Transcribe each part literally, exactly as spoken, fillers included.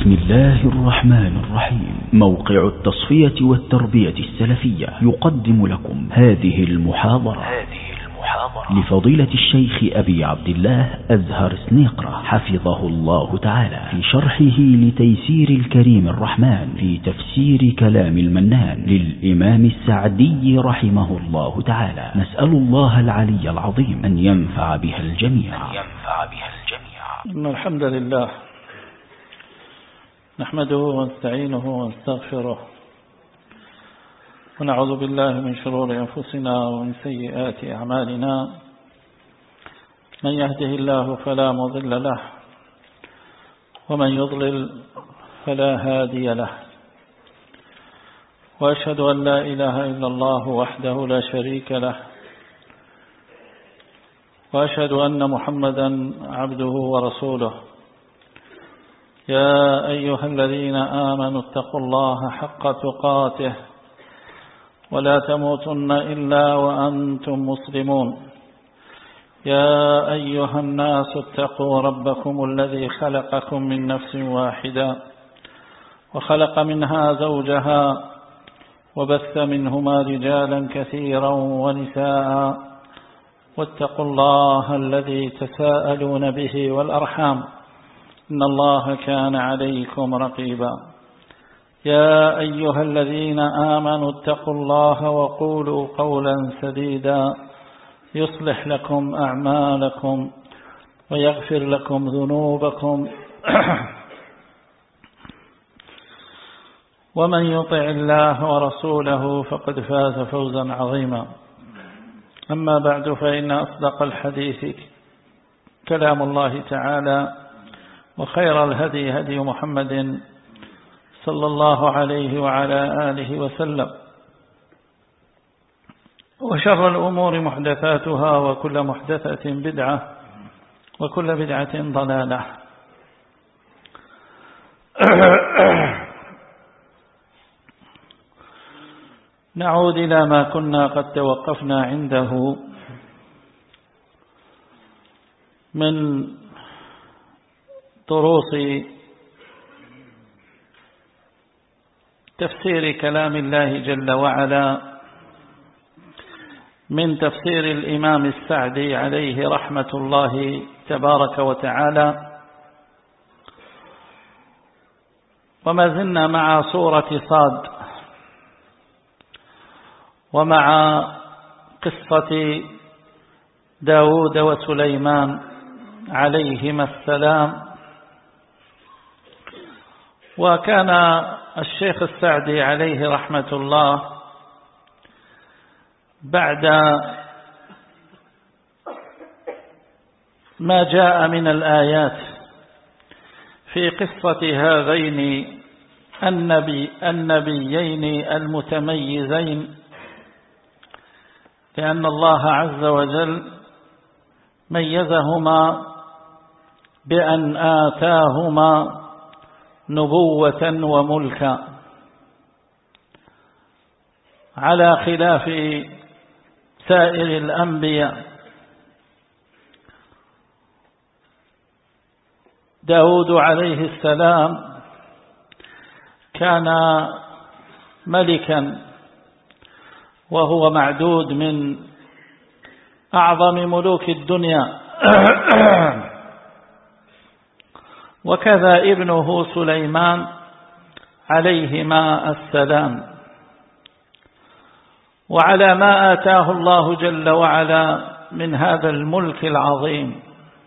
بسم الله الرحمن الرحيم. موقع التصفية والتربية السلفية يقدم لكم هذه المحاضرة هذه المحاضرة لفضيلة الشيخ أبي عبد الله أزهر سنيقرة حفظه الله تعالى في شرحه لتيسير الكريم الرحمن في تفسير كلام المنان للإمام السعدي رحمه الله تعالى. نسأل الله العلي العظيم أن ينفع بها الجميع أن ينفع بها الجميع. إن الحمد لله نحمده ونستعينه ونستغفره ونعوذ بالله من شرور أنفسنا ومن سيئات أعمالنا. من يهده الله فلا مضل له ومن يضلل فلا هادي له، وأشهد أن لا إله إلا الله وحده لا شريك له، وأشهد أن محمدا عبده ورسوله. يا أيها الذين آمنوا اتقوا الله حق تقاته ولا تموتن إلا وأنتم مسلمون. يا أيها الناس اتقوا ربكم الذي خلقكم من نفس واحدة وخلق منها زوجها وبث منهما رجالا كثيرا ونساء، واتقوا الله الذي تساءلون به والأرحام إن الله كان عليكم رقيبا. يا أيها الذين آمنوا اتقوا الله وقولوا قولا سديدا يصلح لكم أعمالكم ويغفر لكم ذنوبكم ومن يطع الله ورسوله فقد فاز فوزا عظيما. أما بعد، فإن أصدق الحديث كلام الله تعالى، وخير الهدي هدي محمد صلى الله عليه وعلى آله وسلم، وشر الأمور محدثاتها وكل محدثة بدعة وكل بدعة ضلالة. نعود إلى ما كنا قد توقفنا عنده من دروس تفسير كلام الله جل وعلا من تفسير الإمام السعدي عليه رحمة الله تبارك وتعالى، وما زلنا مع سورة صاد ومع قصة داود وسليمان عليهما السلام. وكان الشيخ السعدي عليه رحمة الله بعد ما جاء من الآيات في قصة هذين النبي النبيين المتميزين، لأن الله عز وجل ميزهما بأن آتاهما نبوة وملكا، على خلاف سائر الأنبياء. داود عليه السلام كان ملكا، وهو معدود من أعظم ملوك الدنيا، وكذا ابنه سليمان عليهما السلام. وعلى ما آتاه الله جل وعلا من هذا الملك العظيم،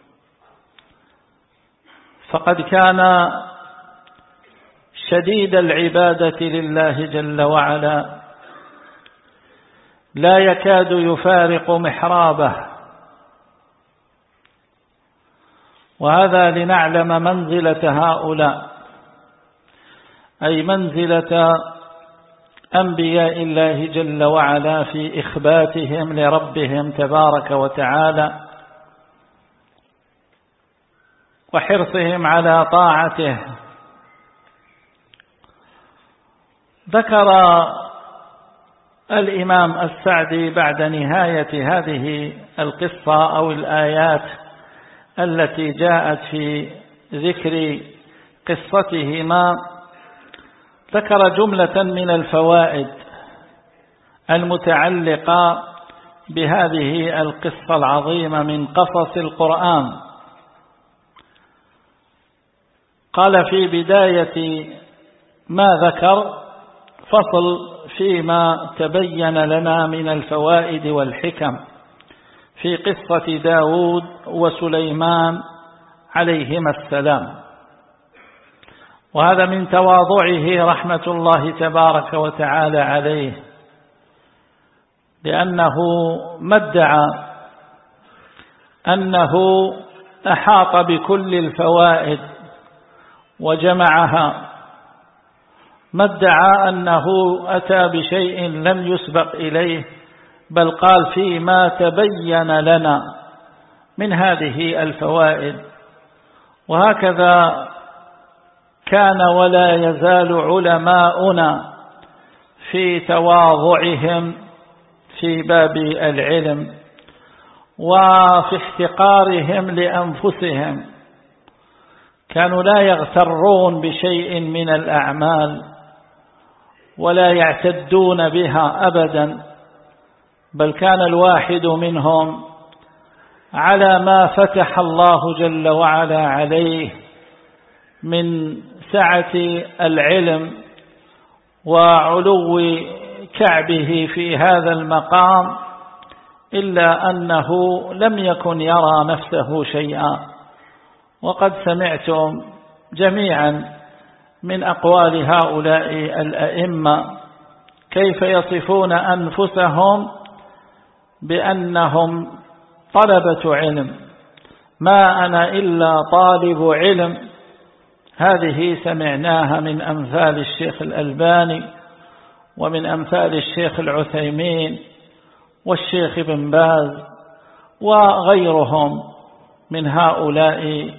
فقد كان شديد العبادة لله جل وعلا، لا يكاد يفارق محرابه. وهذا لنعلم منزلة هؤلاء، أي منزلة أنبياء الله جل وعلا في إخباتهم لربهم تبارك وتعالى وحرصهم على طاعته. ذكر الإمام السعدي بعد نهاية هذه القصة أو الآيات التي جاءت في ذكر قصتهما ذكر جملة من الفوائد المتعلقة بهذه القصة العظيمة من قصص القرآن. قال في بداية ما ذكر فصل فيما تبين لنا من الفوائد والحكم في قصة داود وسليمان عليهما السلام، وهذا من تواضعه رحمة الله تبارك وتعالى عليه، لأنه ما ادعى أنه أحاط بكل الفوائد وجمعها، ما ادعى أنه أتى بشيء لم يسبق إليه، بل قال فيما تبين لنا من هذه الفوائد. وهكذا كان ولا يزال علماؤنا في تواضعهم في باب العلم وفي احتقارهم لأنفسهم، كانوا لا يغترون بشيء من الأعمال ولا يعتدون بها أبدا، بل كان الواحد منهم على ما فتح الله جل وعلا عليه من سعة العلم وعلو كعبه في هذا المقام، إلا أنه لم يكن يرى نفسه شيئا. وقد سمعتم جميعا من أقوال هؤلاء الأئمة كيف يصفون أنفسهم بأنهم طلبة علم، ما أنا إلا طالب علم. هذه سمعناها من أمثال الشيخ الألباني ومن أمثال الشيخ العثيمين والشيخ بن باز وغيرهم من هؤلاء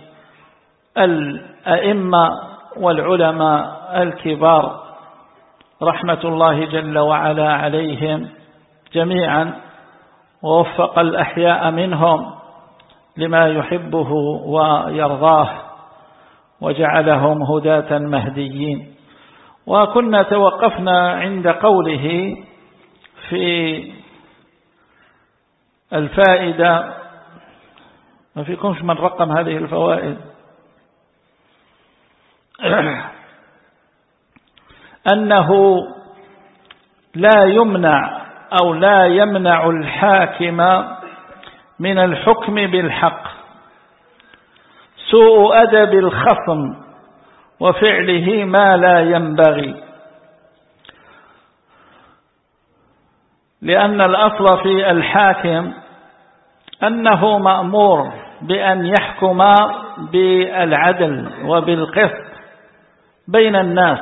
الأئمة والعلماء الكبار رحمة الله جل وعلا عليهم جميعا، ووفق الأحياء منهم لما يحبه ويرضاه وجعلهم هداة مهديين. وكنا توقفنا عند قوله في الفائدة، ما فيكمش من رقم هذه الفوائد، أنه لا يمنع أو لا يمنع الحاكم من الحكم بالحق سوء أدب الخصم وفعله ما لا ينبغي، لأن الأصل في الحاكم أنه مأمور بأن يحكم بالعدل وبالقسط بين الناس،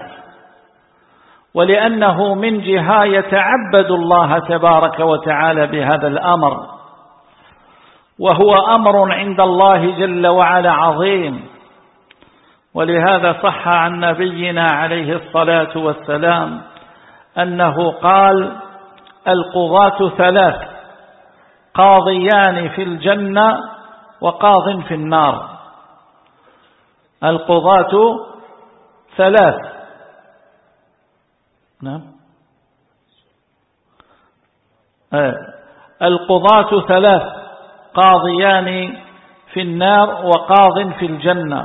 ولأنه من جهة يتعبد الله تبارك وتعالى بهذا الأمر، وهو أمر عند الله جل وعلا عظيم. ولهذا صح عن نبينا عليه الصلاة والسلام أنه قال: القضاة ثلاث، قاضيان في الجنة وقاض في النار. القضاة ثلاث، نعم آه. القضاة ثلاث، قاضيان في النار وقاض في الجنة.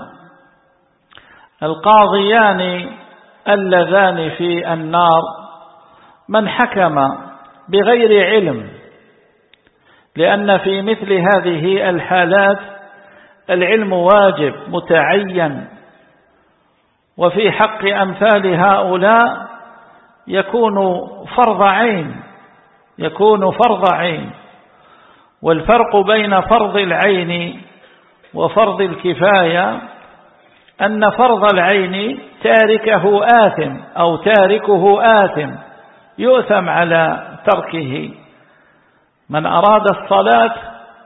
القاضيان اللذان في النار من حكم بغير علم، لأن في مثل هذه الحالات العلم واجب متعين، وفي حق أمثال هؤلاء يكون فرض عين يكون فرض عين والفرق بين فرض العين وفرض الكفاية أن فرض العين تاركه آثم أو تاركه آثم يؤثم على تركه. من أراد الصلاة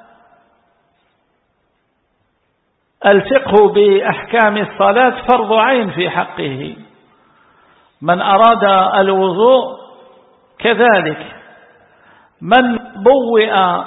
الفقه بأحكام الصلاة فرض عين في حقه، من أراد الوضوء كذلك، من بوئ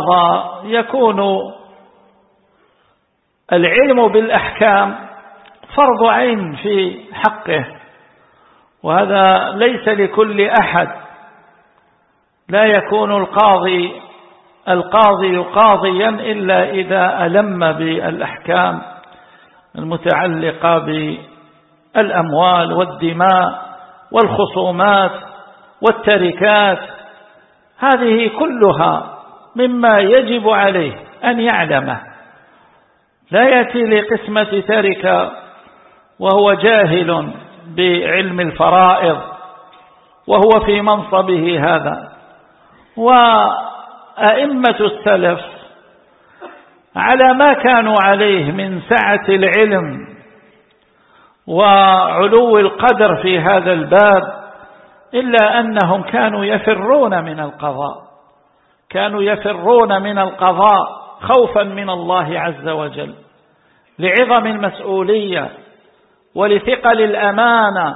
القضاء يكون العلم بالأحكام فرض عين في حقه، وهذا ليس لكل أحد. لا يكون القاضي القاضي قاضيا إلا إذا ألم بالأحكام المتعلقة بالأموال والدماء والخصومات والتركات. هذه كلها مما يجب عليه أن يعلمه. لا يأتي لقسمة تركة وهو جاهل بعلم الفرائض وهو في منصبه هذا. وأئمة السلف على ما كانوا عليه من سعة العلم وعلو القدر في هذا الباب، إلا أنهم كانوا يفرون من القضاء، كانوا يفرون من القضاء خوفا من الله عز وجل، لعظم المسؤولية ولثقل الأمانة.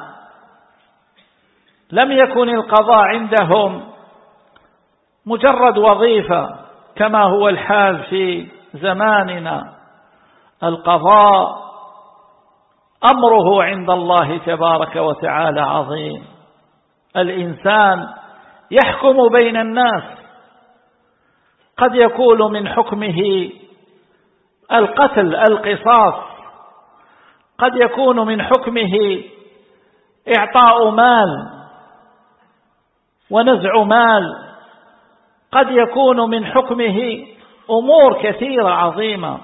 لم يكن القضاء عندهم مجرد وظيفة كما هو الحال في زماننا. القضاء أمره عند الله تبارك وتعالى عظيم. الإنسان يحكم بين الناس، قد يكون من حكمه القتل القصاص، قد يكون من حكمه إعطاء مال ونزع مال، قد يكون من حكمه أمور كثيرة عظيمة.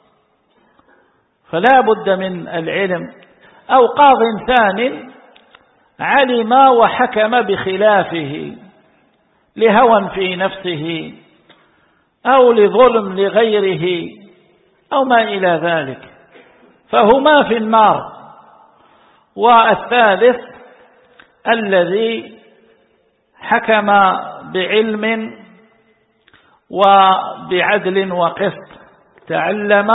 فلا بد من العلم. أو قاض ثاني علم وحكم بخلافه لهوى في نفسه أو لظلم لغيره أو ما إلى ذلك، فهما في النار. والثالث الذي حكم بعلم وبعدل وقسط، تعلم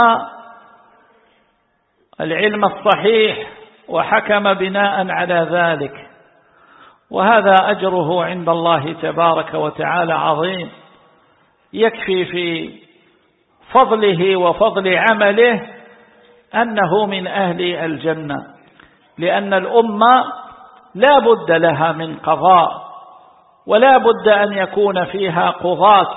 العلم الصحيح وحكم بناء على ذلك، وهذا أجره عند الله تبارك وتعالى عظيم. يكفي في فضله وفضل عمله أنه من أهل الجنة، لأن الأمة لا بد لها من قضاء، ولا بد أن يكون فيها قضاة.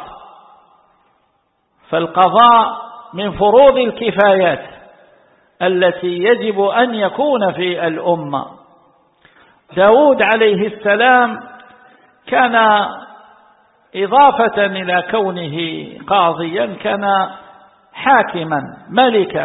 فالقضاء من فروض الكفايات التي يجب أن يكون في الأمة. داود عليه السلام كان إضافة إلى كونه قاضيا كان حاكما ملكا،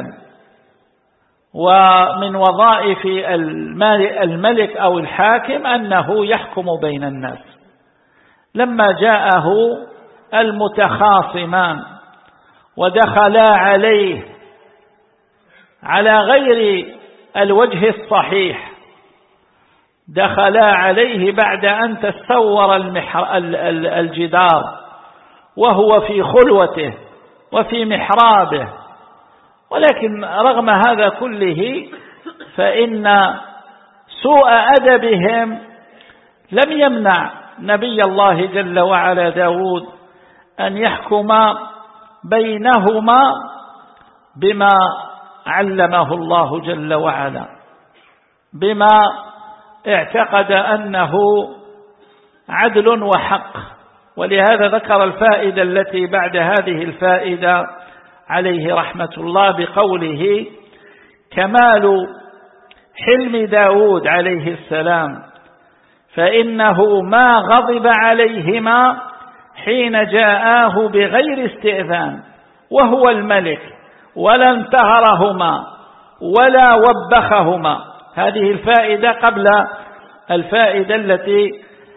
ومن وظائف الملك أو الحاكم أنه يحكم بين الناس. لما جاءه المتخاصمان ودخلا عليه على غير الوجه الصحيح، دخلا عليه بعد أن تسور الجدار وهو في خلوته وفي محرابه، ولكن رغم هذا كله فإن سوء أدبهم لم يمنع نبي الله جل وعلا داود أن يحكم بينهما بما علمه الله جل وعلا، بما اعتقد أنه عدل وحق. ولهذا ذكر الفائدة التي بعد هذه الفائدة عليه رحمة الله بقوله: كمال حلم داود عليه السلام، فإنه ما غضب عليهما حين جاءاه بغير استئذان وهو الملك، ولا انتهرهما ولا وبخهما. هذه الفائدة قبل الفائدة التي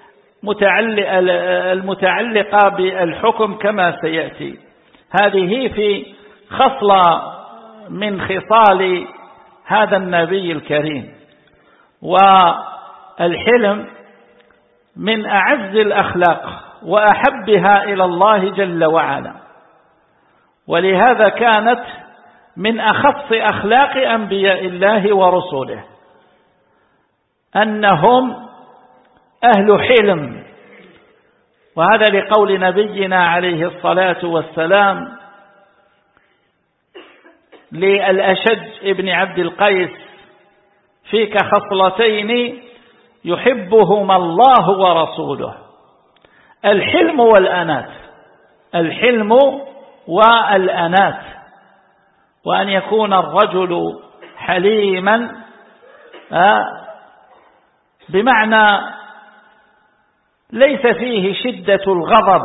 المتعلقة بالحكم كما سيأتي. هذه في خصلة من خصال هذا النبي الكريم. والحلم من أعز الأخلاق وأحبها إلى الله جل وعلا، ولهذا كانت من أخص أخلاق أنبياء الله ورسوله أنهم أهل حلم. وهذا لقول نبينا عليه الصلاة والسلام للأشج ابن عبد القيس فيك خصلتين يحبهما الله ورسوله: الحلم والأنات. الحلم والأنات، وأن يكون الرجل حليما بمعنى ليس فيه شدة الغضب،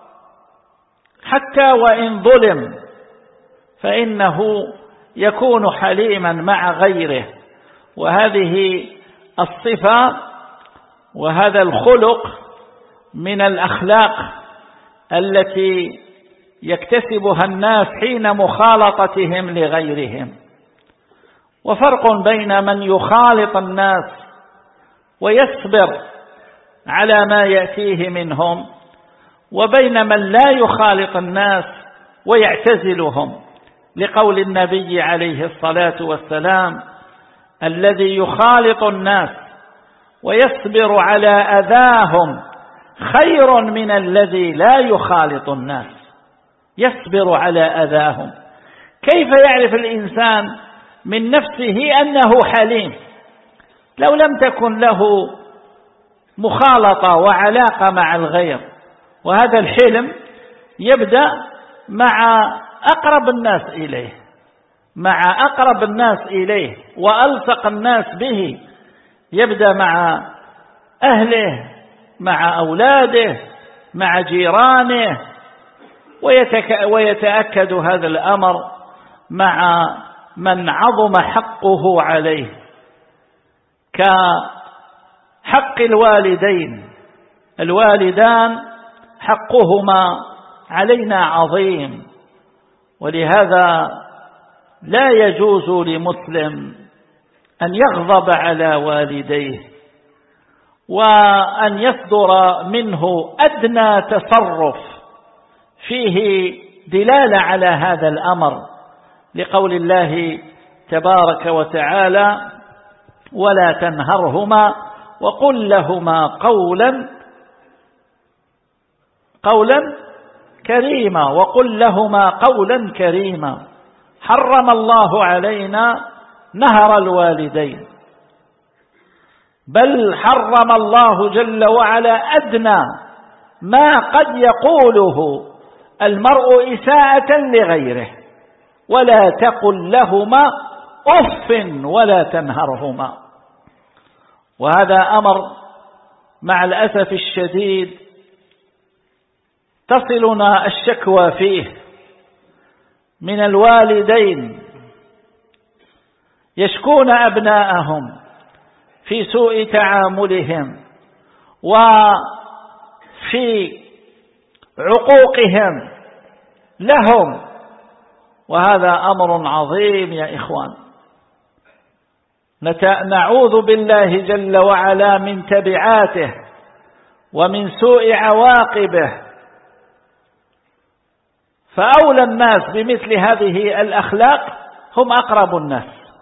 حتى وإن ظلم فإنه يكون حليما مع غيره. وهذه الصفة وهذا الخلق من الأخلاق التي يكتسبها الناس حين مخالطتهم لغيرهم. وفرق بين من يخالط الناس ويصبر على ما يأتيه منهم، وبين من لا يخالط الناس ويعتزلهم، لقول النبي عليه الصلاة والسلام: الذي يخالط الناس ويصبر على أذاهم خير من الذي لا يخالط الناس. يصبر على أذاهم. كيف يعرف الإنسان من نفسه أنه حليم لو لم تكن له مخالطة وعلاقة مع الغير؟ وهذا الحلم يبدأ مع أقرب الناس إليه، مع أقرب الناس إليه وألصق الناس به. يبدأ مع أهله، مع أولاده، مع جيرانه، ويتأكد هذا الأمر مع من عظم حقه عليه، كحق الوالدين. الوالدان حقهما علينا عظيم، ولهذا لا يجوز لمسلم أن يغضب على والديه، وأن يصدر منه أدنى تصرف فيه دلالة على هذا الأمر، لقول الله تبارك وتعالى: ولا تنهرهما وقل لهما قولا قولا كريما وقل لهما قولا كريما. حرم الله علينا نهر الوالدين، بل حرم الله جل وعلا أدنى ما قد يقوله المرء إساءة لغيره: ولا تقل لهما أف ولا تنهرهما. وهذا أمر مع الأسف الشديد تصلنا الشكوى فيه من الوالدين يشكون أبناءهم في سوء تعاملهم وفي عقوقهم لهم، وهذا أمر عظيم يا إخوان. نعوذ بالله جل وعلا من تبعاته ومن سوء عواقبه. فأولى الناس بمثل هذه الأخلاق هم أقرب الناس،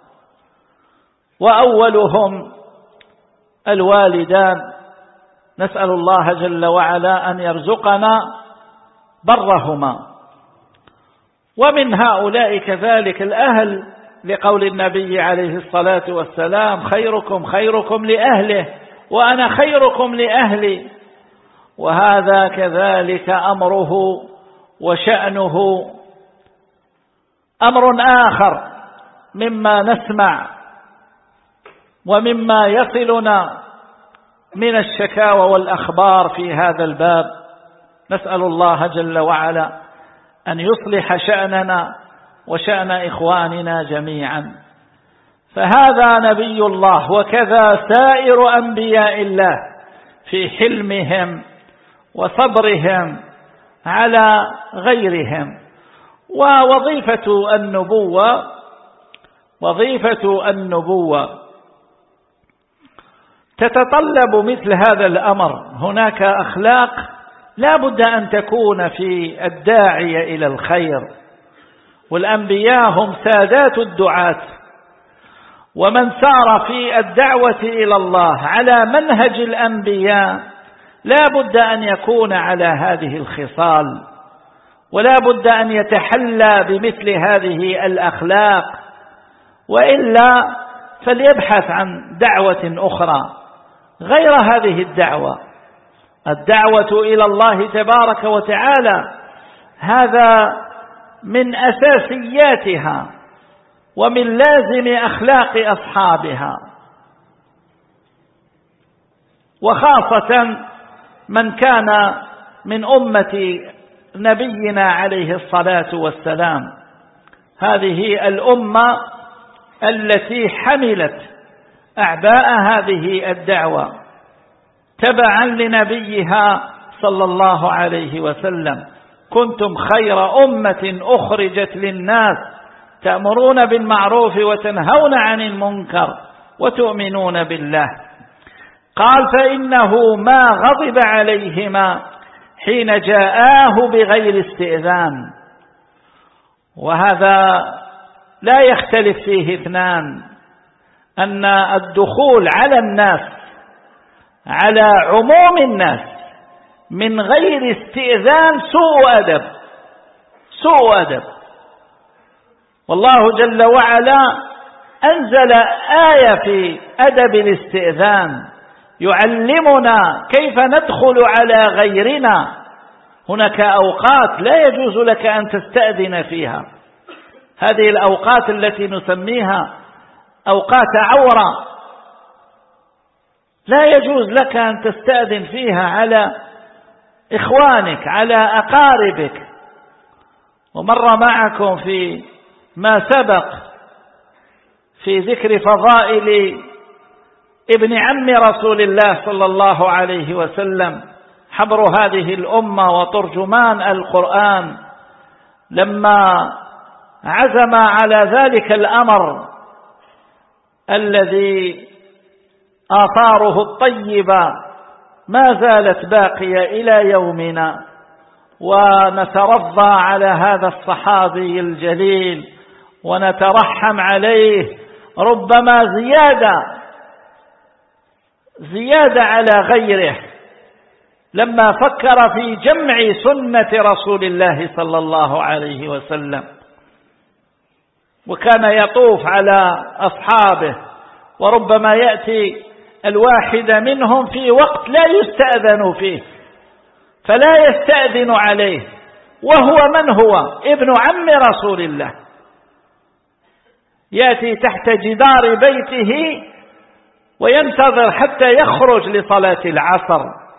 وأولهم الوالدان. نسأل الله جل وعلا أن يرزقنا برهما. ومن هؤلاء كذلك الأهل، لقول النبي عليه الصلاة والسلام: خيركم خيركم لأهله وأنا خيركم لأهلي. وهذا كذلك أمره وشأنه أمر آخر مما نسمع ومما يصلنا من الشكاوى والأخبار في هذا الباب. نسأل الله جل وعلا أن يصلح شأننا وشأن إخواننا جميعا. فهذا نبي الله، وكذا سائر أنبياء الله في حلمهم وصبرهم على غيرهم. ووظيفة النبوة وظيفة النبوة تتطلب مثل هذا الأمر. هناك أخلاق لا بد أن تكون في الداعية إلى الخير، والأنبياء هم سادات الدعاة، ومن سار في الدعوة إلى الله على منهج الأنبياء لا بد أن يكون على هذه الخصال، ولا بد أن يتحلى بمثل هذه الأخلاق، وإلا فليبحث عن دعوة أخرى غير هذه الدعوة. الدعوة إلى الله تبارك وتعالى هذا من أساسياتها ومن لازم أخلاق أصحابها، وخاصة من كان من أمة نبينا عليه الصلاة والسلام. هذه الأمة التي حملت أعباء هذه الدعوة تبعا لنبيها صلى الله عليه وسلم. كنتم خير أمة أخرجت للناس تأمرون بالمعروف وتنهون عن المنكر وتؤمنون بالله. قال فإنه ما غضب عليهما حين جاءاه بغير استئذان. وهذا لا يختلف فيه اثنان، أن الدخول على الناس على عموم الناس من غير استئذان سوء أدب سوء أدب. والله جل وعلا أنزل آية في أدب الاستئذان يعلمنا كيف ندخل على غيرنا. هناك أوقات لا يجوز لك أن تستأذن فيها، هذه الأوقات التي نسميها أوقات عورة لا يجوز لك أن تستأذن فيها على إخوانك على أقاربك. ومر معكم في ما سبق في ذكر فضائل ابن عم رسول الله صلى الله عليه وسلم حبر هذه الأمة وترجمان القرآن، لما عزم على ذلك الأمر الذي آثاره الطيبة ما زالت باقية إلى يومنا، ونترضى على هذا الصحابي الجليل ونترحم عليه، ربما زيادة زيادة على غيره لما فكر في جمع سنة رسول الله صلى الله عليه وسلم، وكان يطوف على أصحابه وربما يأتي الواحد منهم في وقت لا يستأذن فيه فلا يستأذن عليه، وهو من هو؟ ابن عم رسول الله، يأتي تحت جدار بيته وينتظر حتى يخرج لصلاة العصر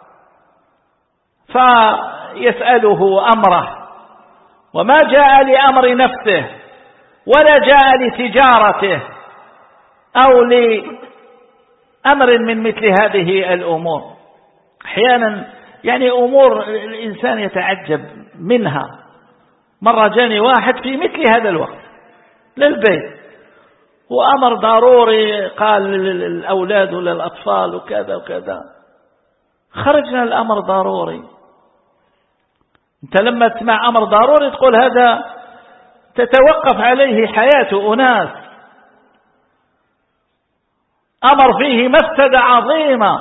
فيسأله أمره، وما جاء لأمر نفسه ولا جاء لتجارته أو لأمر من مثل هذه الأمور. أحيانا يعني أمور الإنسان يتعجب منها. مرة جاني واحد في مثل هذا الوقت للبيت وأمر ضروري، قال للأولاد وللأطفال وكذا وكذا، خرجنا الأمر ضروري. أنت لما تسمع أمر ضروري تقول هذا تتوقف عليه حياة أناس، أمر فيه مفسدة عظيمة،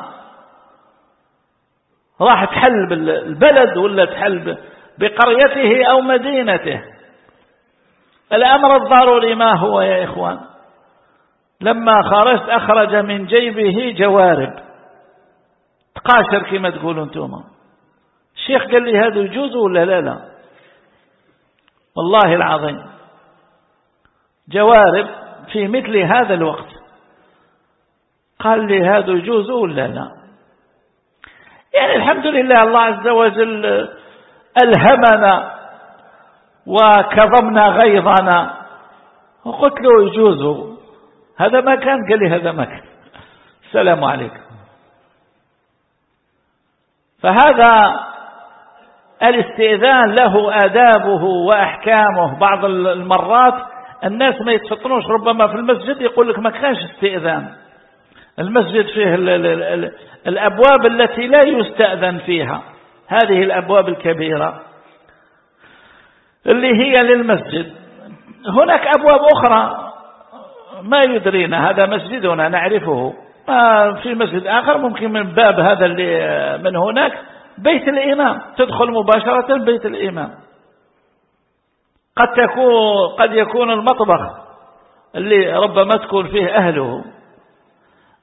راح تحل بالبلد ولا تحل بقريته أو مدينته. الأمر الضروري ما هو يا إخوان؟ لما خرجت أخرج من جيبه جوارب تقاشر كما تقولوا انتم. الشيخ قال لي هذا يجوز ولا لا؟ لا والله العظيم، جوارب في مثل هذا الوقت. قال لي هذا يجوز ولا لا؟ يعني الحمد لله الله عز وجل ألهمنا وكظمنا غيظنا وقلت له يجوز. هذا ما كان، قال لي هذا ما كان. السلام عليكم. فهذا الاستئذان له آدابه وأحكامه. بعض المرات الناس ما يتفطنوش، ربما في المسجد يقول لك ما كانش استئذان. المسجد فيه ال ال ال الأبواب التي لا يستأذن فيها، هذه الأبواب الكبيرة اللي هي للمسجد. هناك أبواب أخرى ما يدرينا، هذا مسجدنا نعرفه. في مسجد آخر ممكن من باب هذا اللي من هناك بيت الإمام، تدخل مباشرة بيت الإمام. قد تكون قد يكون المطبخ اللي ربما تكون فيه أهله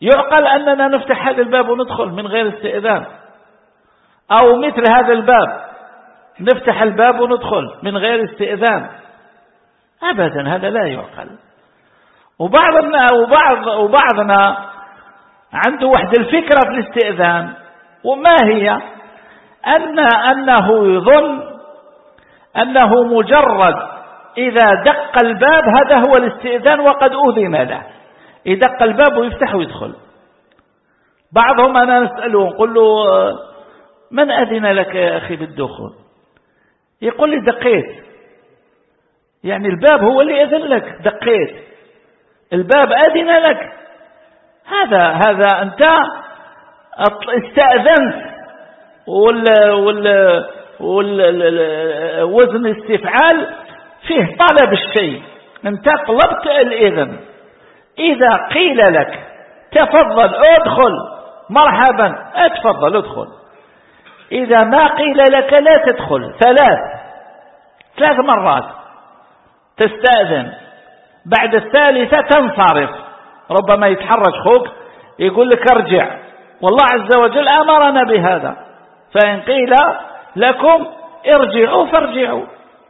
يعقل أننا نفتح هذا الباب وندخل من غير استئذان؟ أو مثل هذا الباب نفتح الباب وندخل من غير استئذان؟ أبدا، هذا لا يعقل. وبعضنا وبعض وبعضنا عنده وحد الفكرة في الاستئذان، وما هي؟ أن أنه يظن أنه مجرد إذا دق الباب هذا هو الاستئذان وقد أذن له، يدق الباب ويفتح ويدخل. بعضهم أنا نسأله نقول له من أذن لك يا أخي بالدخول؟ يقول لي دقيت. يعني الباب هو اللي أذن لك، دقيت الباب أذن لك. هذا هذا أنت استأذنت، وال وال والوزن الاستفعال فيه طلب الشيء، أنت طلبت الإذن. إذا قيل لك تفضل ادخل مرحبا، اتفضل ادخل. إذا ما قيل لك لا تدخل ثلاث ثلاث مرات تستأذن، بعد الثالثة تنصرف. ربما يتحرج خوك يقول لك ارجع، والله عز وجل أمرنا بهذا، فإن قيل لكم ارجعوا فارجعوا.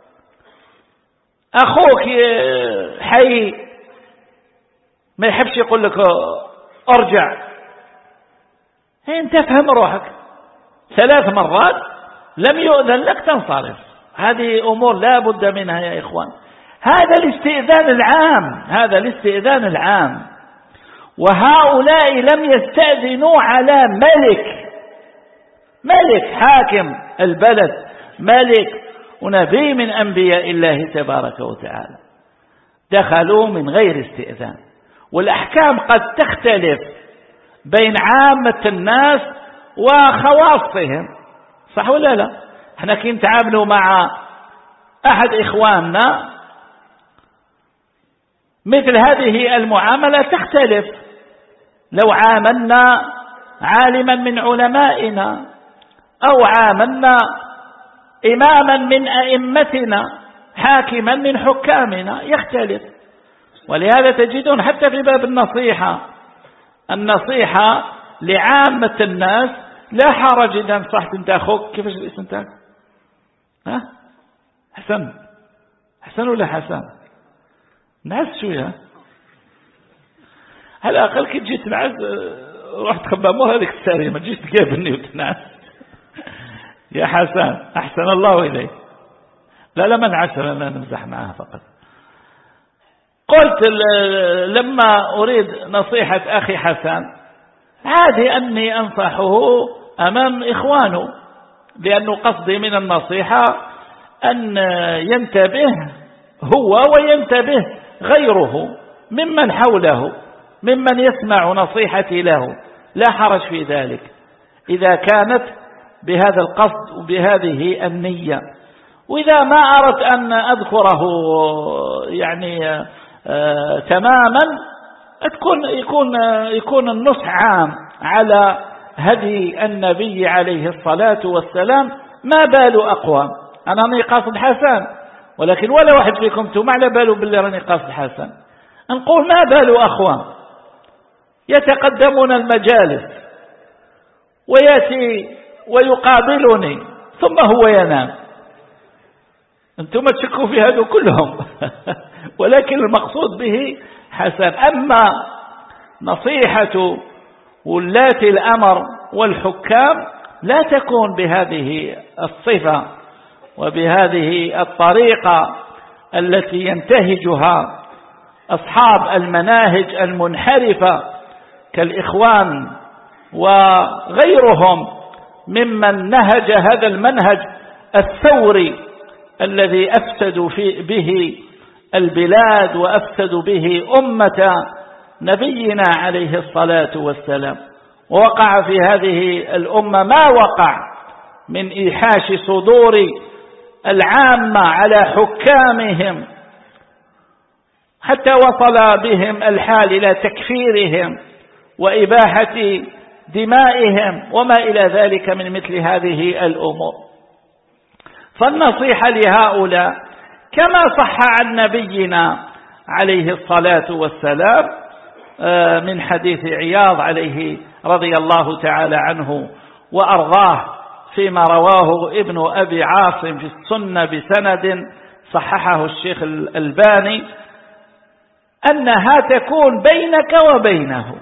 أخوك حي ما يحبش يقول لك ارجع، انت فهم روحك، ثلاث مرات لم يؤذن لك تنصرف. هذه أمور لا بد منها يا إخوان. هذا الاستئذان العام، هذا الاستئذان العام. وهؤلاء لم يستأذنوا على ملك ملك حاكم البلد، ملك ونبي من أنبياء الله تبارك وتعالى، دخلوا من غير استئذان. والأحكام قد تختلف بين عامة الناس وخواصهم، صح ولا لا؟ احنا كي نتعاملوا مع أحد إخواننا مثل هذه المعاملة تختلف. لو عاملنا عالما من علمائنا أو عاملنا إماما من أئمتنا، حاكما من حكامنا، يختلف. ولهذا تجدون حتى في باب النصيحة، النصيحة لعامة الناس لا حرج إذا نصحت انت أخوك. كيفاش الاسم تاعك؟ ها؟ حسن حسن ولا حسن؟ نعس شوية. على الأقل كي تجي تنعس روح تخبى هذيك السارية، ما تجيش تقابلني وتنعس. يا حسن أحسن الله إليك. لا لا ما نعس، أنا نمزح معها فقط. قلت لما أريد نصيحة أخي حسن عادي أني أنصحه أمام إخوانه، لأنه قصدي من النصيحة أن ينتبه هو وينتبه غيره ممن حوله، ممن يسمع نصيحتي له، لا حرج في ذلك إذا كانت بهذا القصد وبهذه النية. وإذا ما أردت أن أذكره يعني آه تماما، تكون يكون يكون النصح عام على هدي النبي عليه الصلاة والسلام. ما بال أقوام، أنا راني قاصد حسن، ولكن ولا واحد فيكم انتم على بالوا باللي راني قاصد حسن. نقول ما بال أقوام يتقدمون المجالس ويأتي ويقابلني ثم هو ينام. انتم تشكوا في هذا كلهم ولكن المقصود به حسن. أما نصيحة ولاة الأمر والحكام لا تكون بهذه الصفة وبهذه الطريقة التي ينتهجها أصحاب المناهج المنحرفة كالإخوان وغيرهم ممن نهج هذا المنهج الثوري الذي أفسدوا في به البلاد وأفسدوا به أمة نبينا عليه الصلاة والسلام. ووقع في هذه الأمة ما وقع من إيحاش صدور العامة على حكامهم، حتى وصل بهم الحال إلى تكفيرهم وإباحة دمائهم وما إلى ذلك من مثل هذه الأمور. فالنصيحة لهؤلاء كما صح عن نبينا عليه الصلاة والسلام من حديث عياض عليه رضي الله تعالى عنه وأرضاه فيما رواه ابن أبي عاصم في السنة بسند صححه الشيخ الألباني أنها تكون بينك وبينه.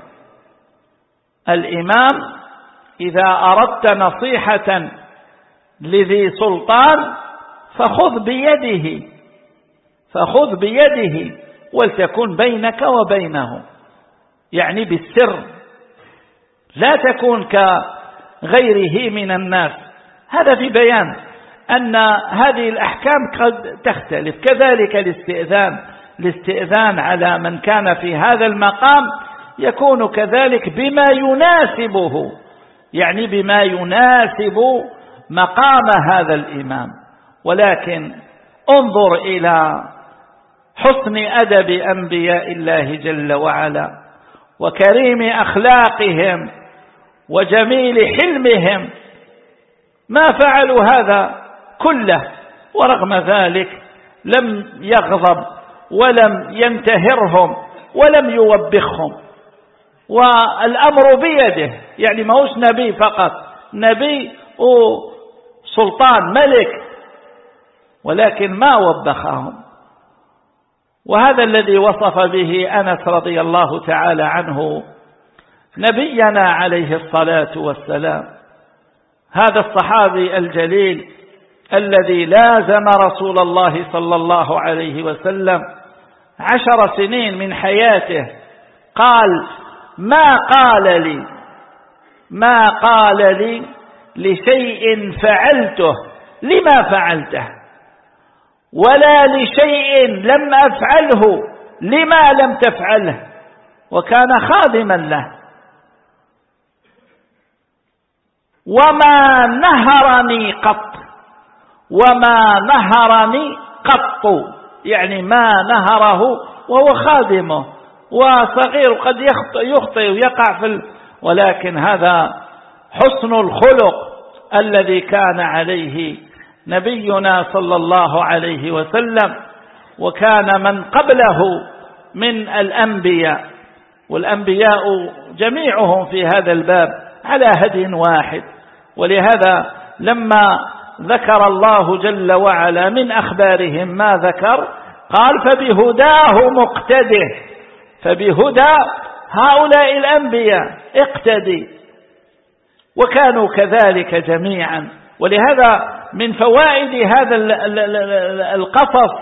الإمام إذا أردت نصيحة لذي سلطان فخذ بيده فخذ بيده ولتكن بينك وبينه، يعني بالسر، لا تكون كغيره من الناس. هذا في بيان أن هذه الأحكام قد تختلف. كذلك الاستئذان الاستئذان على من كان في هذا المقام يكون كذلك بما يناسبه، يعني بما يناسب مقام هذا الإمام. ولكن انظر إلى حسن أدب أنبياء الله جل وعلا وكريم أخلاقهم وجميل حلمهم، ما فعلوا هذا كله، ورغم ذلك لم يغضب ولم ينتهرهم ولم يوبخهم، والأمر بيده. يعني ما هوش نبي فقط، نبي وسلطان ملك، ولكن ما وبخهم. وهذا الذي وصف به أنس رضي الله تعالى عنه نبينا عليه الصلاة والسلام، هذا الصحابي الجليل الذي لازم رسول الله صلى الله عليه وسلم عشر سنين من حياته، قال ما قال لي ما قال لي لشيء فعلته لما فعلته، ولا لشيء لم أفعله لما لم تفعله، وكان خادما له. وما نهرني قط وما نهرني قط، يعني ما نهره وهو خادمه وصغير قد يخطئ, يخطئ ويقع في ال... ولكن هذا حسن الخلق الذي كان عليه نبينا صلى الله عليه وسلم، وكان من قبله من الأنبياء، والأنبياء جميعهم في هذا الباب على هدي واحد. ولهذا لما ذكر الله جل وعلا من أخبارهم ما ذكر قال فبهداه مقتده، فبهدى هؤلاء الأنبياء اقتدي، وكانوا كذلك جميعا. ولهذا من فوائد هذا القصص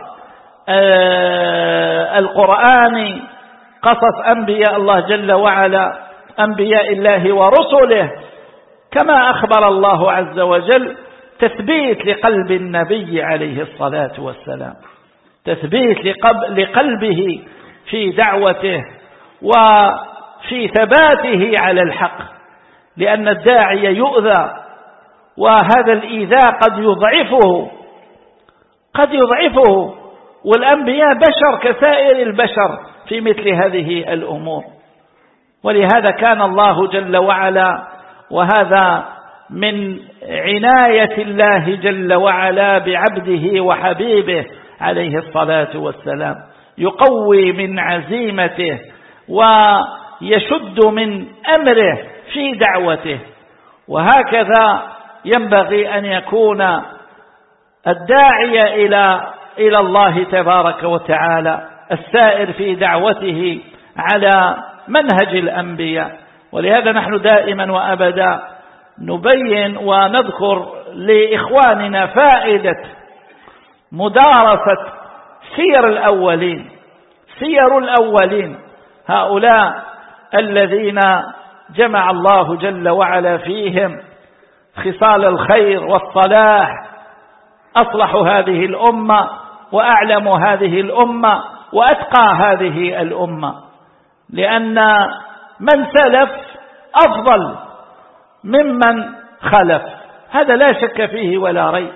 القرآني قصص أنبياء الله جل وعلا، أنبياء الله ورسله، كما أخبر الله عز وجل تثبيت لقلب النبي عليه الصلاة والسلام، تثبيت لقلبه في دعوته وفي ثباته على الحق، لأن الداعي يؤذى، وهذا الإيذاء قد يضعفه قد يضعفه والأنبياء بشر كسائر البشر في مثل هذه الأمور. ولهذا كان الله جل وعلا، وهذا من عناية الله جل وعلا بعبده وحبيبه عليه الصلاة والسلام، يقوي من عزيمته ويشد من أمره في دعوته. وهكذا ينبغي أن يكون الداعي إلى إلى الله تبارك وتعالى السائر في دعوته على منهج الأنبياء. ولهذا نحن دائما وأبدا نبين ونذكر لإخواننا فائدة مدارسة سير الأولين، سير الأولين، هؤلاء الذين جمع الله جل وعلا فيهم خصال الخير والصلاح، أصلح هذه الأمة وأعلم هذه الأمة وأتقى هذه الأمة، لأن من سلف أفضل ممن خلف، هذا لا شك فيه ولا ريب،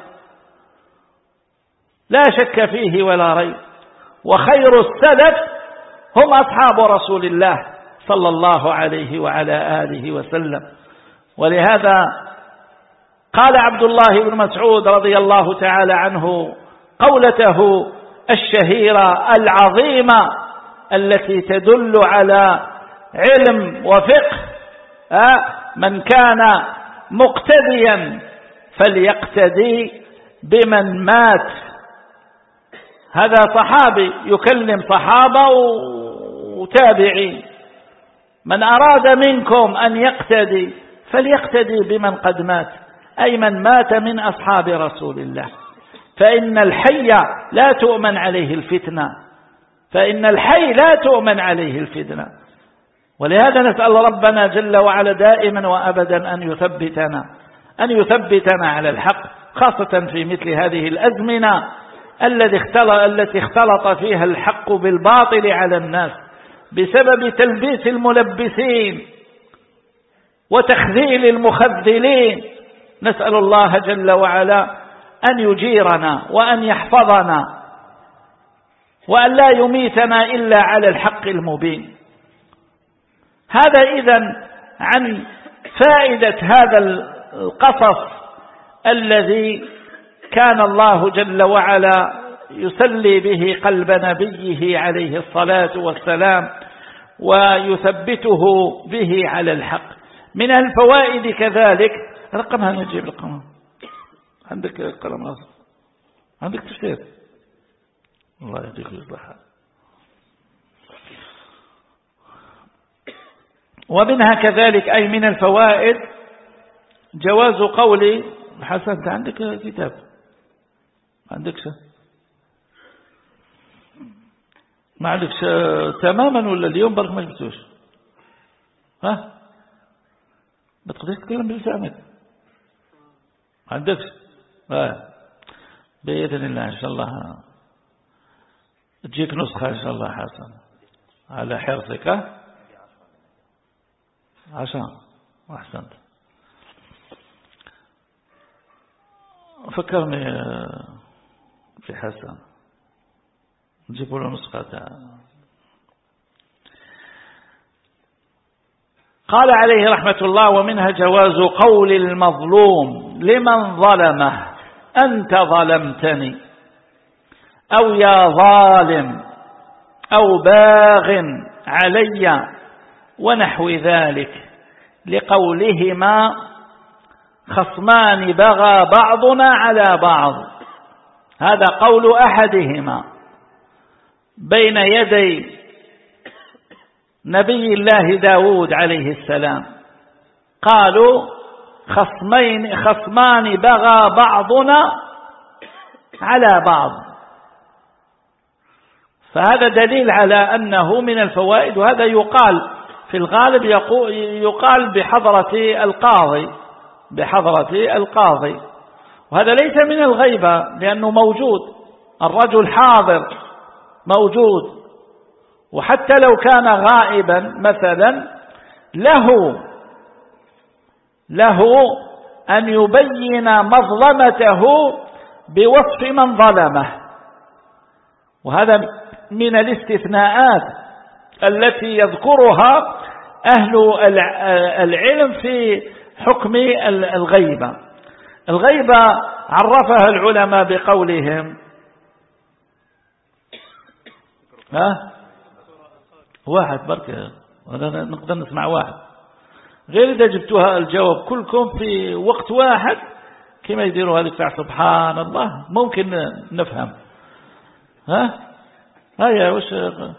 لا شك فيه ولا ريب. وخير السلف هم أصحاب رسول الله صلى الله عليه وعلى آله وسلم. ولهذا قال عبد الله بن مسعود رضي الله تعالى عنه قولته الشهيرة العظيمة التي تدل على علم وفقه، من كان مقتديا فليقتدي بمن مات. هذا صحابي يكلم صحابة وتابعين: من أراد منكم أن يقتدي فليقتدي بمن قد مات، أي من مات من أصحاب رسول الله، فإن الحي لا تؤمن عليه الفتنة، فإن الحي لا تؤمن عليه الفتنة. ولهذا نسأل ربنا جل وعلا دائما وأبدا أن يثبتنا أن يثبتنا على الحق، خاصة في مثل هذه الأزمنة التي اختلط فيها الحق بالباطل على الناس بسبب تلبيس الملبسين وتخذيل المخذلين. نسأل الله جل وعلا أن يجيرنا وأن يحفظنا وأن لا يميتنا إلا على الحق المبين. هذا إذن عن فائدة هذا القصص الذي كان الله جل وعلا يسلي به قلب نبيه عليه الصلاة والسلام ويثبته به على الحق. من الفوائد كذلك، رقمها نجيب رقمها، عندك قلم أصل، عندك تفسير، الله يهديك ويصلحها. ومنها كذلك أي من الفوائد جواز قولي حسن. أنت عندك كتاب، عندك شيء ما عندك تماما ولا اليوم برك ما جبتوش؟ ها ما تقدرش تتكلم بلسانك، عندك آه. بإذن الله إن شاء الله تجيك نسخة إن شاء الله حسن على حرصك. عشان أحسنت. فكرني في حسن نجيب له نسخة. قال عليه رحمة الله: ومنها جواز قول المظلوم لمن ظلمه: أنت ظلمتني، أو يا ظالم، أو باغ علي، ونحو ذلك، لقولهما: خصمان بغى بعضنا على بعض. هذا قول أحدهما بين يدي نبي الله داود عليه السلام، قالوا: خصمين خصمان بغى بعضنا على بعض. فهذا دليل على أنه من الفوائد، وهذا يقال في الغالب يقال بحضرة القاضي بحضرة القاضي وهذا ليس من الغيبة لأنه موجود، الرجل حاضر موجود، وحتى لو كان غائبا مثلا له له أن يبين مظلمته بوصف من ظلمه. وهذا من الاستثناءات التي يذكرها أهل العلم في حكم الغيبة. الغيبة عرفها العلماء بقولهم: ها واحد بركة نقدر نسمع واحد، غير إذا جبتوها الجواب كلكم في وقت واحد كما يديروا هذه الساعة. سبحان الله، ممكن نفهم. ها هيا وش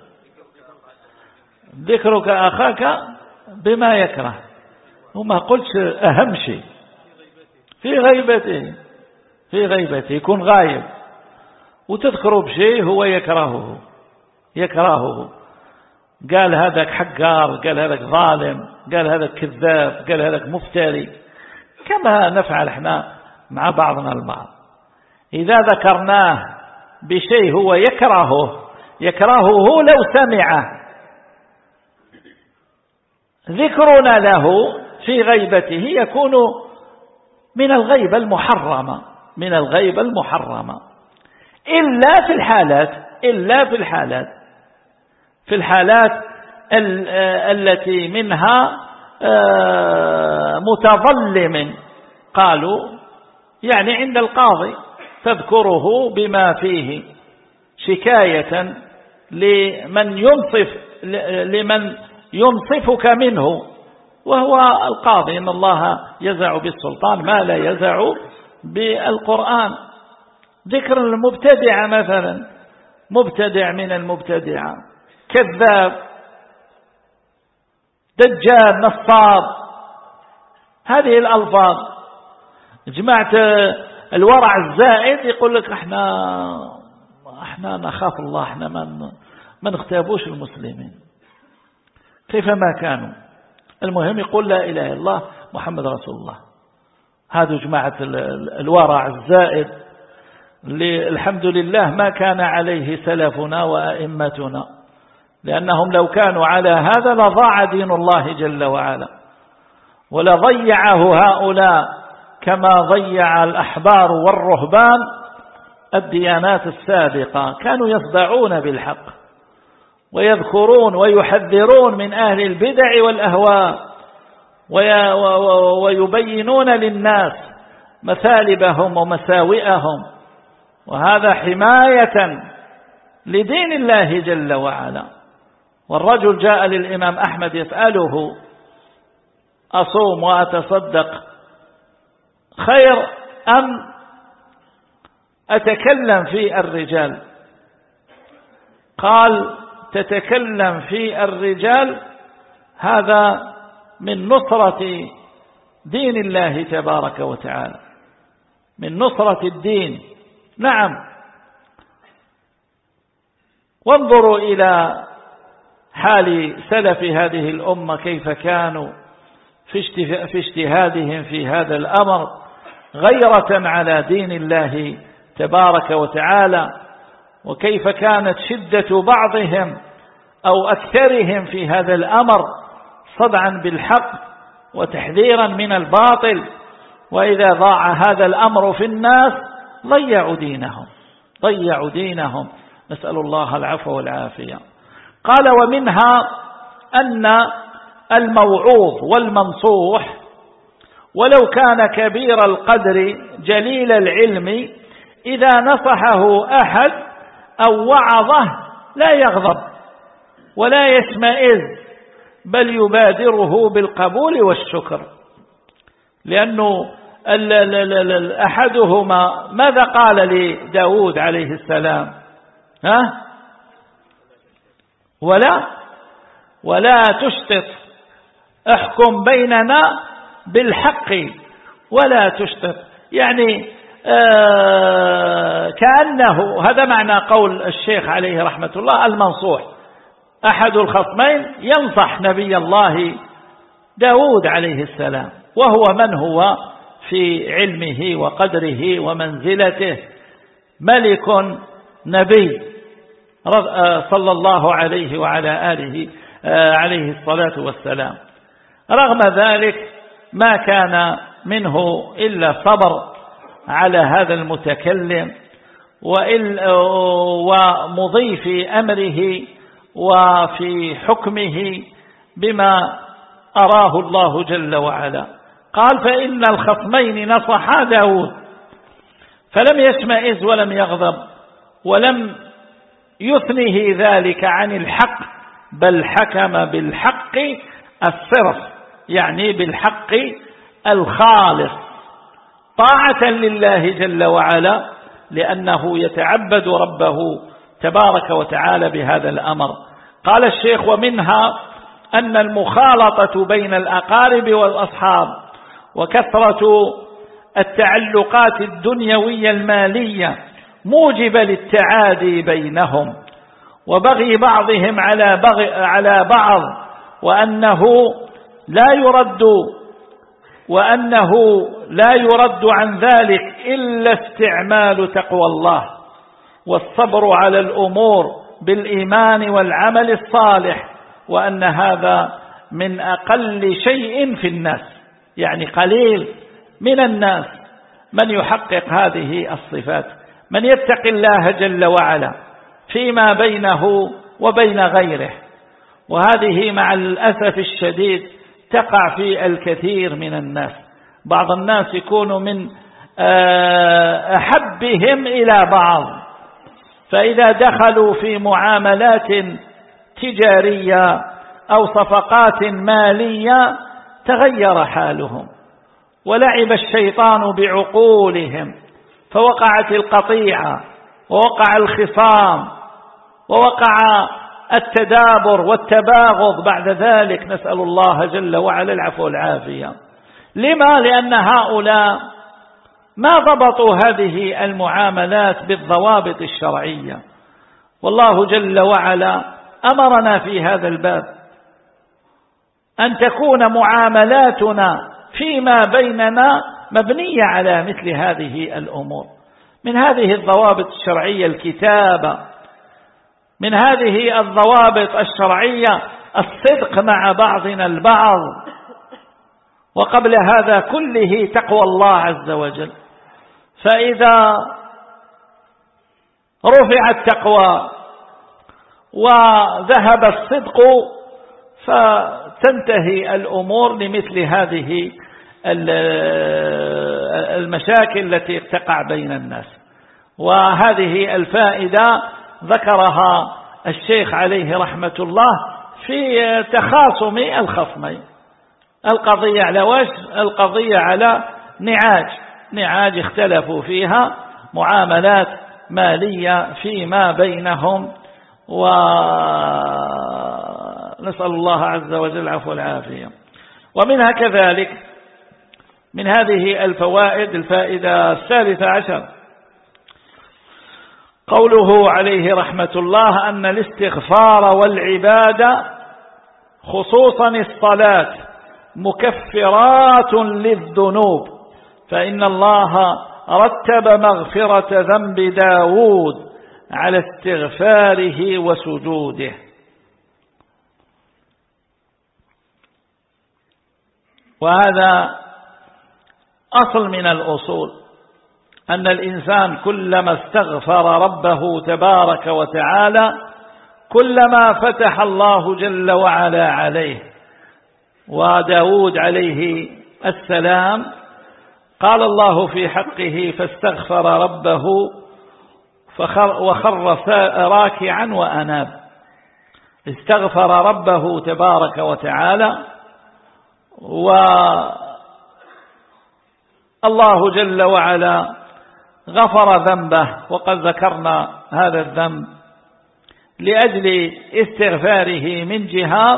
ذكرك أخاك بما يكره، وما قلتش أهم شيء في غيبته في غيبته يكون غايب وتذكره بشيء هو يكرهه يكرهه قال هذاك حقار، قال هذاك ظالم، قال هذاك كذاب، قال هذاك مفتري، كما نفعل احنا مع بعضنا البعض. إذا ذكرناه بشيء هو يكرهه يكرهه لو سمعه، ذكرنا له في غيبته يكون من الغيبة المحرمة من الغيبة المحرمة إلا في الحالات إلا في الحالات في الحالات التي منها متظلم، قالوا يعني عند القاضي تذكره بما فيه شكاية لمن ينصف لمن ينصفك منه، وهو القاضي، إن الله يزع بالسلطان ما لا يزع بالقرآن. ذكر المبتدع مثلا، مبتدع من المبتدعة، كذاب، دجال، نصاب، هذه الألفاظ. جماعة الورع الزائد يقول لك احنا احنا نخاف الله، احنا ما ما نغتابوش المسلمين كيفما كانوا، المهم يقول لا إله إلا الله محمد رسول الله. هذا جماعة الورع الزائد اللي الحمد لله ما كان عليه سلفنا وأئمتنا، لأنهم لو كانوا على هذا لضاع دين الله جل وعلا، ولضيعه هؤلاء كما ضيع الأحبار والرهبان الديانات السابقة. كانوا يصدعون بالحق ويذكرون ويحذرون من أهل البدع والأهواء، ويبينون للناس مثالبهم ومساوئهم، وهذا حماية لدين الله جل وعلا. والرجل جاء للإمام أحمد يسأله: أصوم وأتصدق خير أم أتكلم في الرجال؟ قال: تتكلم في الرجال هذا من نصرة دين الله تبارك وتعالى، من نصرة الدين. نعم، وانظروا إلى حال سلف هذه الأمة كيف كانوا في اجتهادهم في هذا الأمر، غيرة على دين الله تبارك وتعالى، وكيف كانت شدة بعضهم أو أكثرهم في هذا الأمر صدعا بالحق وتحذيرا من الباطل. وإذا ضاع هذا الأمر في الناس ضيعوا دينهم ضيعوا دينهم نسأل الله العفو والعافية. قال: ومنها أن الموعوظ والمنصوح ولو كان كبير القدر جليل العلم إذا نصحه أحد أو وعظه لا يغضب ولا يشمئز، بل يبادره بالقبول والشكر. لأنه أحدهما ماذا قال لداود عليه السلام؟ ها؟ ولا ولا تشطط، احكم بيننا بالحق ولا تشطط. يعني آه كأنه هذا معنى قول الشيخ عليه رحمة الله: المنصوح. أحد الخصمين ينصح نبي الله داود عليه السلام، وهو من هو في علمه وقدره ومنزلته، ملك نبي صلى الله عليه وعلى آله عليه الصلاة والسلام. رغم ذلك ما كان منه إلا صبر على هذا المتكلم ومضي في أمره وفي حكمه بما أراه الله جل وعلا. قال: فإن الخصمين نصحا داود فلم يشمئز ولم يغضب ولم يثنه ذلك عن الحق، بل حكم بالحق الصرف، يعني بالحق الخالص، طاعة لله جل وعلا، لأنه يتعبد ربه تبارك وتعالى بهذا الأمر. قال الشيخ: ومنها أن المخالطة بين الأقارب والأصحاب وكثرة التعلقات الدنيوية المالية موجبة للتعادي بينهم وبغي بعضهم على بغي على بعض، وأنه لا يرد وأنه لا يرد عن ذلك إلا استعمال تقوى الله والصبر على الأمور بالإيمان والعمل الصالح، وأن هذا من أقل شيء في الناس، يعني قليل من الناس من يحقق هذه الصفات، من يتقي الله جل وعلا فيما بينه وبين غيره. وهذه مع الأسف الشديد تقع في الكثير من الناس. بعض الناس يكون من أحبهم إلى بعض، فإذا دخلوا في معاملات تجارية أو صفقات مالية تغير حالهم، ولعب الشيطان بعقولهم، فوقعت القطيعة ووقع الخصام ووقع التدابر والتباغض بعد ذلك، نسأل الله جل وعلا العفو والعافية. لما؟ لأن هؤلاء ما ضبطوا هذه المعاملات بالضوابط الشرعية، والله جل وعلا أمرنا في هذا الباب أن تكون معاملاتنا فيما بيننا مبنية على مثل هذه الأمور. من هذه الضوابط الشرعية الكتابة، من هذه الضوابط الشرعية الصدق مع بعضنا البعض، وقبل هذا كله تقوى الله عز وجل. فإذا رفع التقوى وذهب الصدق فتنتهي الأمور لمثل هذه المشاكل التي تقع بين الناس. وهذه الفائدة ذكرها الشيخ عليه رحمة الله في تخاصم الخصمين. القضية على وجه، القضية على نعاج نعاج اختلفوا فيها، معاملات مالية فيما بينهم، ونسأل الله عز وجل العفو والعافية. ومنها كذلك من هذه الفوائد الفائدة الثالثة عشر قوله عليه رحمة الله أن الاستغفار والعبادة خصوصا الصلاة مكفرات للذنوب، فإن الله رتب مغفرة ذنب داود على استغفاره وسجوده. وهذا أصل من الأصول، أن الإنسان كلما استغفر ربه تبارك وتعالى كلما فتح الله جل وعلا عليه. وداود عليه السلام قال الله في حقه فاستغفر ربه وخر راكعا وأناب. استغفر ربه تبارك وتعالى، والله جل وعلا غفر ذنبه، وقد ذكرنا هذا الذنب لأجل استغفاره من جهة،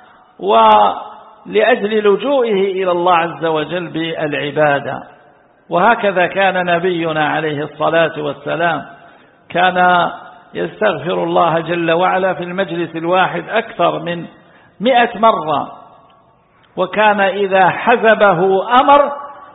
ولأجل لجوئه إلى الله عز وجل بالعبادة. وهكذا كان نبينا عليه الصلاة والسلام كان يستغفر الله جل وعلا في المجلس الواحد أكثر من مئة مرة، وكان إذا حزبه أمر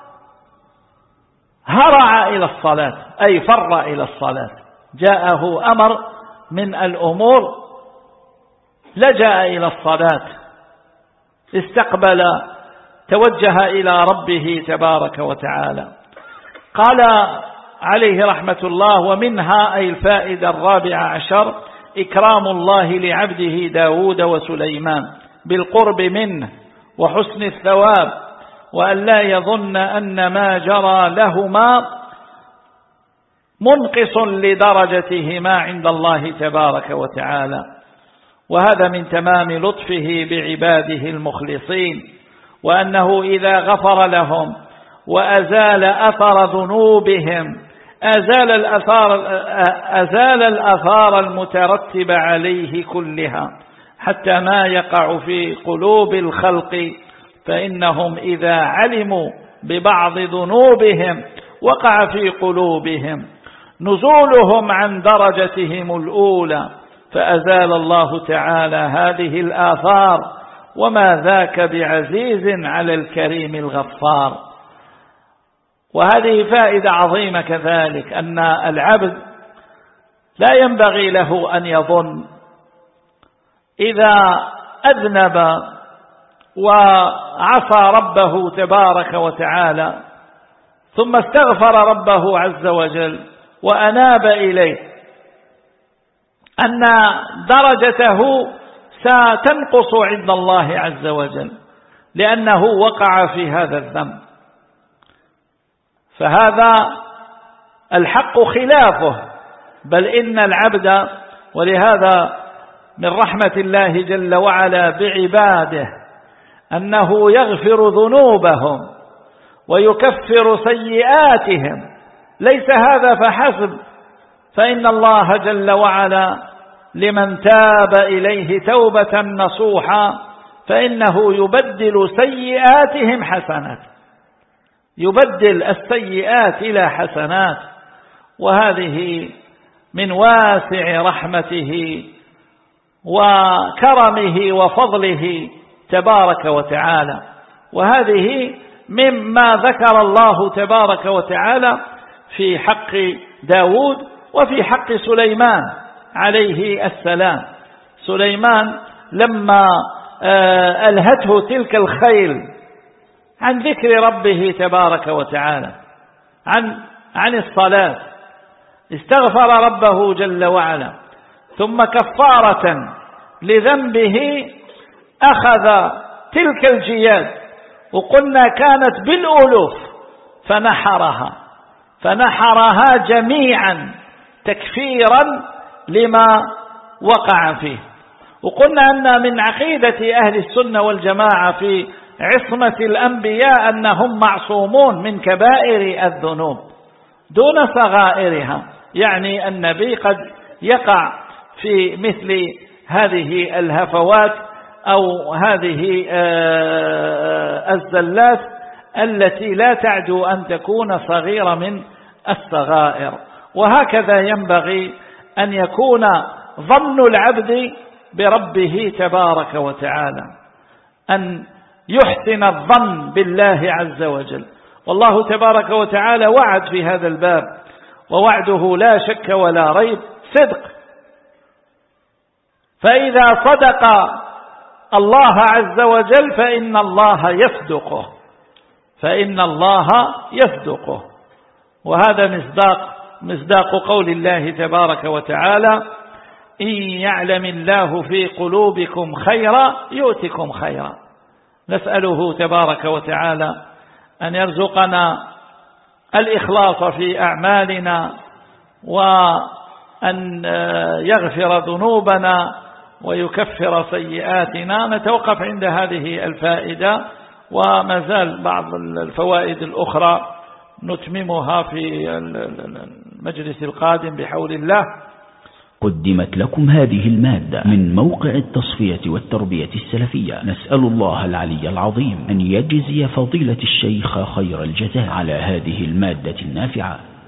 هرع إلى الصلاة، أي فر إلى الصلاة. جاءه أمر من الأمور لجأ إلى الصلاة، استقبل توجه إلى ربه تبارك وتعالى. قال عليه رحمة الله ومنها أي الفائدة الرابعة عشر إكرام الله لعبده داود وسليمان بالقرب منه وحسن الثواب، وأن لا يظن أن ما جرى لهما منقص لدرجتهما عند الله تبارك وتعالى. وهذا من تمام لطفه بعباده المخلصين، وأنه إذا غفر لهم وأزال أثر ذنوبهم أزال الأثار, أزال الأثار المترتبة عليه كلها، حتى ما يقع في قلوب الخلق، فإنهم إذا علموا ببعض ذنوبهم وقع في قلوبهم نزولهم عن درجتهم الأولى، فأزال الله تعالى هذه الآثار، وما ذاك بعزيز على الكريم الغفار. وهذه فائدة عظيمة كذلك، أن العبد لا ينبغي له أن يظن إذا أذنب وعصى ربه تبارك وتعالى ثم استغفر ربه عز وجل وأناب إليه أن درجته ستنقص عند الله عز وجل، لأنه وقع في هذا الذنب. فهذا الحق خلافه، بل إن العبد، ولهذا من رحمة الله جل وعلا بعباده أنه يغفر ذنوبهم ويكفر سيئاتهم. ليس هذا فحسب، فإن الله جل وعلا لمن تاب إليه توبة نصوحا فإنه يبدل سيئاتهم حسنات، يبدل السيئات إلى حسنات. وهذه من واسع رحمته وكرمه وفضله تبارك وتعالى. وهذه مما ذكر الله تبارك وتعالى في حق داود وفي حق سليمان عليه السلام. سليمان لما ألهته تلك الخيل عن ذكر ربه تبارك وتعالى، عن عن الصلاة، استغفر ربه جل وعلا، ثم كفارة لذنبه أخذ تلك الجياد، وقلنا كانت بالألوف، فنحرها فنحرها جميعا تكفيرا لما وقع فيه. وقلنا أن من عقيدة أهل السنة والجماعة في عصمة الأنبياء أنهم معصومون من كبائر الذنوب دون صغائرها، يعني النبي قد يقع في مثل هذه الهفوات أو هذه الزلات التي لا تعدو أن تكون صغيرة من الصغائر. وهكذا ينبغي أن يكون ظن العبد بربه تبارك وتعالى، أن يحسن الظن بالله عز وجل. والله تبارك وتعالى وعد في هذا الباب، ووعده لا شك ولا ريب صدق. فإذا صدق الله عز وجل فإن الله يصدقه، فإن الله يصدقه. وهذا مصداق مصداق قول الله تبارك وتعالى: إن يعلم الله في قلوبكم خيرا يؤتكم خيرا. نسأله تبارك وتعالى أن يرزقنا الإخلاص في أعمالنا، وأن يغفر ذنوبنا ويكفر سيئاتنا. نتوقف عند هذه الفائدة، وما زال بعض الفوائد الأخرى نتممها في المجلس القادم بحول الله. قدمت لكم هذه المادة من موقع التصفية والتربية السلفية. نسأل الله العلي العظيم أن يجزي فضيلة الشيخ خير الجزاء على هذه المادة النافعة.